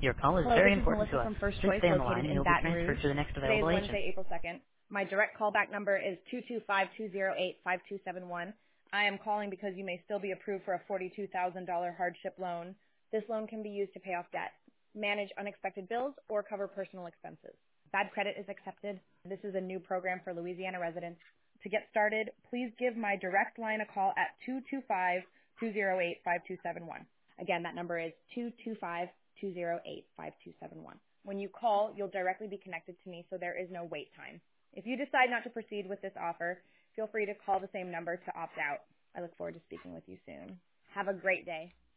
Your call is Hello, very this is important to Melissa us. from First Please Choice, stay on the line located and in you'll be Baton transferred Rouge. to the next Today is available agent. Wednesday, April 2nd. My direct callback number is 225-208-5271. I am calling because you may still be approved for a $42,000 hardship loan. This loan can be used to pay off debt, manage unexpected bills, or cover personal expenses. Bad credit is accepted. This is a new program for Louisiana residents. To get started, please give my direct line a call at 225-208-5271. Again, that number is 225-208-5271. When you call, you'll directly be connected to me, so there is no wait time. If you decide not to proceed with this offer, feel free to call the same number to opt out. I look forward to speaking with you soon. Have a great day.